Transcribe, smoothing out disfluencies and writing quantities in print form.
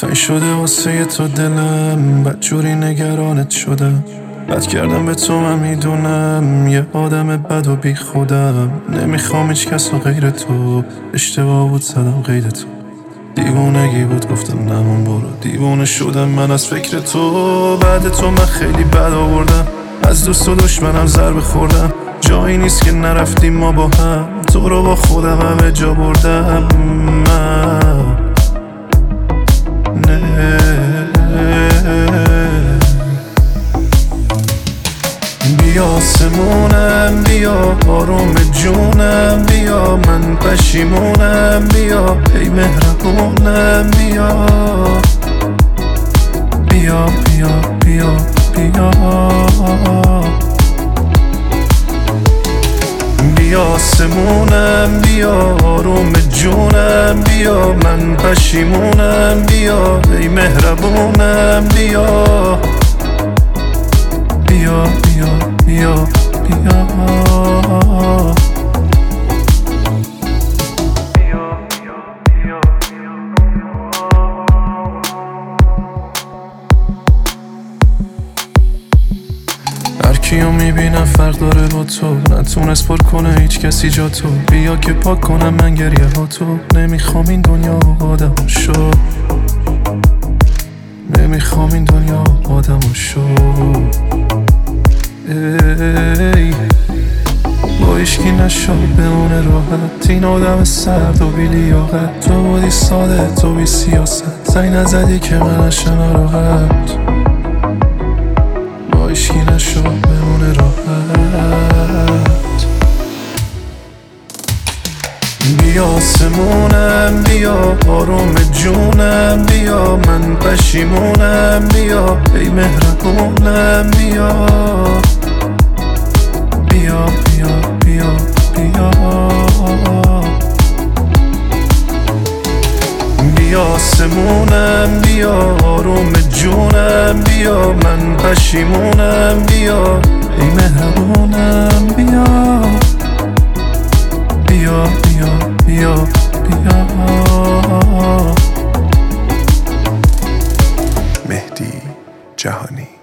تنگ شده واسه تو دلم، بدجوری نگرانت شدم. بد کردم به تو من میدونم، یه آدم بد و بی خودم. نمیخوام هیچ کس و غیر تو، اشتباه بود زدم غیر تو. دیوونگی بود گفتم نمون برو، دیوونه شدم من از فکر تو. بعد تو من خیلی بد آوردم، از دوست و دشمنم ضربه خوردم. جایی نیست که نرفتیم ما با هم، تو رو با خودم همه جا بردم من. بیا آسمونم، بیا آروم جونم، بیا من پشیمونم، بیا ای مهربونم، بیا بیا بیا بیا بیا بیا آسمونم، بیا آروم جونم، بیا من پشیمونم، بیا ای مهربونم، بیا بیا بیا بیا بیا هر کیو میبینم فرق داره با تو، نتونست پر کنه هیچ کسی جا تو. بیا که پاک کنم من گریه ها تو. نمیخوام این دنیا آدم شو، نمیخوام این دنیا آدم شو. ای با ایشکی نشو بمونه راحت، این آدم سرد و بی لیاقت. تو بودی ساده، تو بی سیاست، زنگ نزدی که من نشم ناراحت. با ایشکی نشو بمونه راحت. بیا آسمونم، بیا آروم جونم، بیا من پشیمونم، بیا ای مهربونم، بیا بیا بیا بیا بیا بیا آسمونم، بیا آروم جونم، بیا من پشیمونم، بیا ای مهربونم، بیا بیا بیا بیا بیا مهدی جهانی.